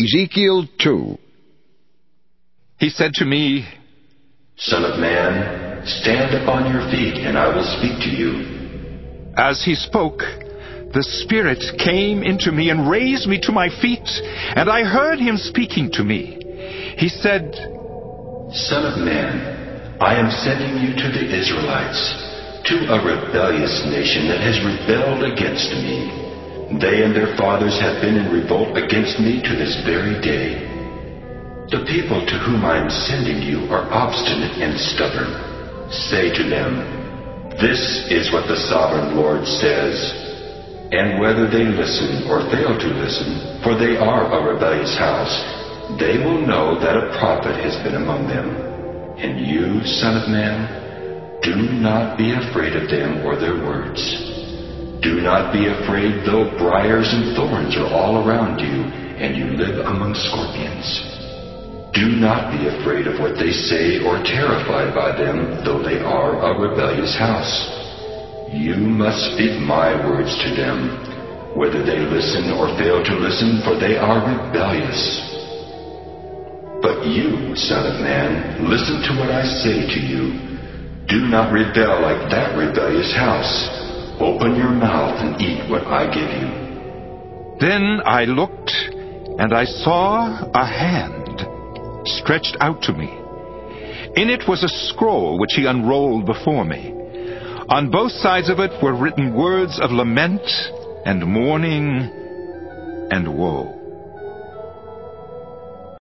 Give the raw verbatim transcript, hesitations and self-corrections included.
Ezekiel two. He said to me, Son of man, stand upon your feet, and I will speak to you. As he spoke, the Spirit came into me and raised me to my feet, and I heard him speaking to me. He said, Son of man, I am sending you to the Israelites, to a rebellious nation that has rebelled against me. They and their fathers have been in revolt against me to this very day. The people to whom I am sending you are obstinate and stubborn. Say to them, This is what the sovereign Lord says. And whether they listen or fail to listen, for they are a rebellious house, they will know that a prophet has been among them. And you, son of man, do not be afraid of them or their words. Do not be afraid though briars and thorns are all around you, and you live among scorpions. Do not be afraid of what they say or terrified by them, though they are a rebellious house. You must speak my words to them, whether they listen or fail to listen, for they are rebellious. But you, son of man, listen to what I say to you. Do not rebel like that rebellious house. Open your mouth and eat what I give you. Then I looked, and I saw a hand stretched out to me. In it was a scroll which he unrolled before me. On both sides of it were written words of lament and mourning and woe.